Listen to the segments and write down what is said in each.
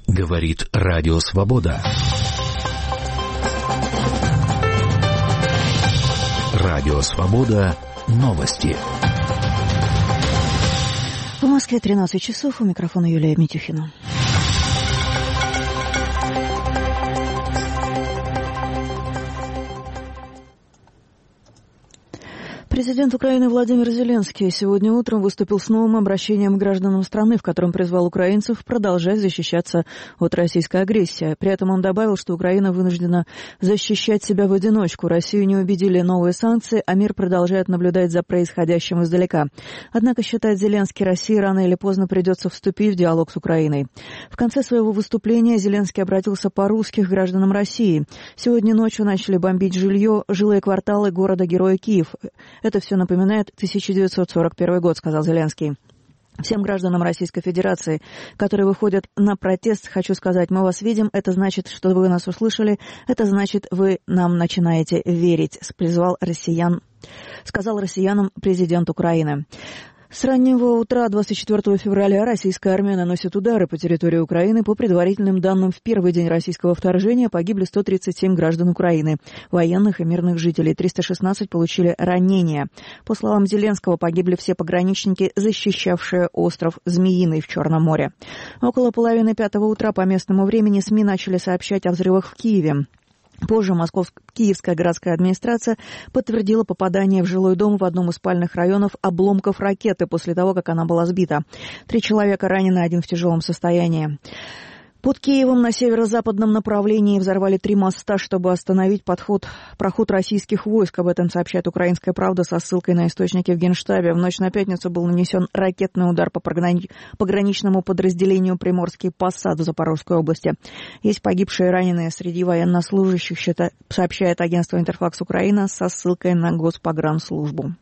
Говорит Радио Свобода. Радио Свобода. Новости. В Москве 13 часов. У микрофона Юлия Митюхина. Президент Украины Владимир Зеленский сегодня утром выступил с новым обращением к гражданам страны, в котором призвал украинцев продолжать защищаться от российской агрессии. При этом он добавил, что Украина вынуждена защищать себя в одиночку. Россию не убедили новые санкции, а мир продолжает наблюдать за происходящим издалека. Однако, считает Зеленский, России рано или поздно придется вступить в диалог с Украиной. В конце своего выступления Зеленский обратился по-русски к гражданам России. Сегодня ночью начали бомбить жилые кварталы города-героя Киев. Это все напоминает 1941 год, сказал Зеленский. Всем гражданам Российской Федерации, которые выходят на протест, хочу сказать, мы вас видим, это значит, что вы нас услышали, это значит, вы нам начинаете верить, сказал россиянам президент Украины. С раннего утра 24 февраля российская армия наносит удары по территории Украины. По предварительным данным, в первый день российского вторжения погибли 137 граждан Украины, военных и мирных жителей. 316 получили ранения. По словам Зеленского, погибли все пограничники, защищавшие остров Змеиный в Черном море. Около половины пятого утра по местному времени СМИ начали сообщать о взрывах в Киеве. Позже Киевская городская администрация подтвердила попадание в жилой дом в одном из спальных районов обломков ракеты после того, как она была сбита. 3 человека ранены, 1 в тяжелом состоянии. Под Киевом на северо-западном направлении взорвали 3 моста, чтобы остановить проход российских войск. Об этом сообщает «Украинская правда» со ссылкой на источники в Генштабе. В ночь на пятницу был нанесен ракетный удар по пограничному подразделению Приморский Посад в Запорожской области. Есть погибшие и раненые среди военнослужащих, сообщает агентство «Интерфакс Украина» со ссылкой на Госпогранслужбу.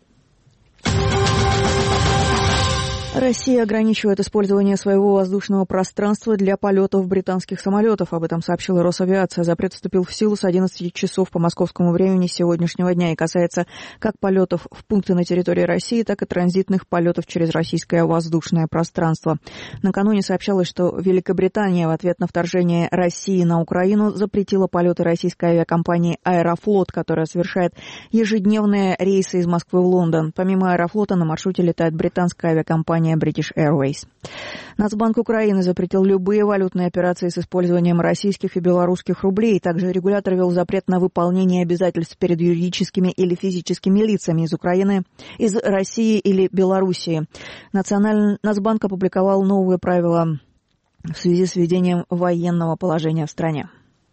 Россия ограничивает использование своего воздушного пространства для полетов британских самолетов. Об этом сообщила Росавиация. Запрет вступил в силу с 11 часов по московскому времени сегодняшнего дня и касается как полетов в пункты на территории России, так и транзитных полетов через российское воздушное пространство. Накануне сообщалось, что Великобритания в ответ на вторжение России на Украину запретила полеты российской авиакомпании «Аэрофлот», которая совершает ежедневные рейсы из Москвы в Лондон. Помимо «Аэрофлота» на маршруте летает британская авиакомпания British Airways. Нацбанк Украины запретил любые валютные операции с использованием российских и белорусских рублей. Также регулятор ввел запрет на выполнение обязательств перед юридическими или физическими лицами из Украины, из России или Белоруссии. Нацбанк опубликовал новые правила в связи с введением военного положения в стране.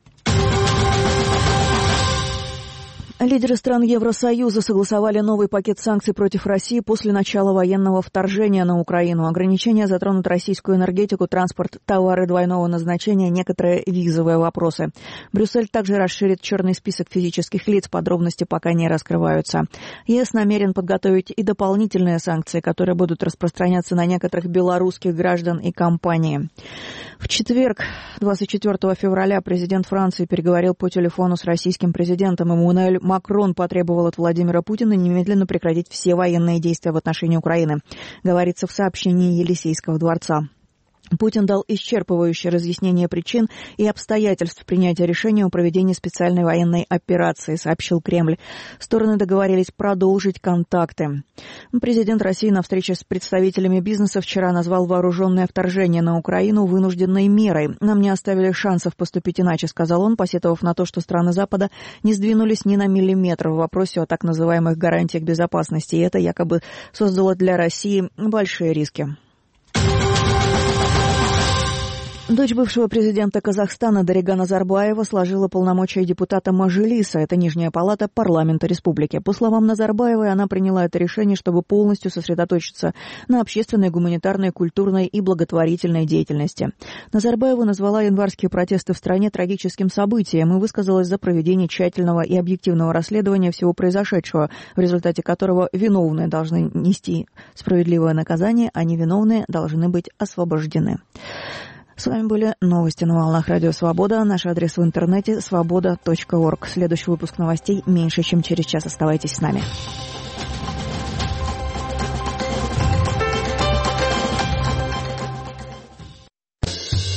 Лидеры стран Евросоюза согласовали новый пакет санкций против России после начала военного вторжения на Украину. Ограничения затронут российскую энергетику, транспорт, товары двойного назначения, некоторые визовые вопросы. Брюссель также расширит черный список физических лиц, подробности пока не раскрываются. ЕС намерен подготовить и дополнительные санкции, которые будут распространяться на некоторых белорусских граждан и компании. В четверг, 24 февраля, президент Франции переговорил по телефону с российским президентом. Эммануэль Макрон потребовал от Владимира Путина немедленно прекратить все военные действия в отношении Украины, говорится в сообщении Елисейского дворца. Путин дал исчерпывающее разъяснение причин и обстоятельств принятия решения о проведении специальной военной операции, сообщил Кремль. Стороны договорились продолжить контакты. Президент России на встрече с представителями бизнеса вчера назвал вооруженное вторжение на Украину вынужденной мерой. «Нам не оставили шансов поступить иначе», — сказал он, посетовав на то, что страны Запада не сдвинулись ни на миллиметр в вопросе о так называемых гарантиях безопасности, и это якобы создало для России большие риски. Дочь бывшего президента Казахстана Дарига Назарбаева сложила полномочия депутата Мажилиса, это Нижняя палата парламента республики. По словам Назарбаевой, она приняла это решение, чтобы полностью сосредоточиться на общественной, гуманитарной, культурной и благотворительной деятельности. Назарбаева назвала январские протесты в стране трагическим событием и высказалась за проведение тщательного и объективного расследования всего произошедшего, в результате которого виновные должны нести справедливое наказание, а невиновные должны быть освобождены. С вами были новости на волнах Радио Свобода. Наш адрес в интернете – svoboda.org. Следующий выпуск новостей меньше, чем через час. Оставайтесь с нами.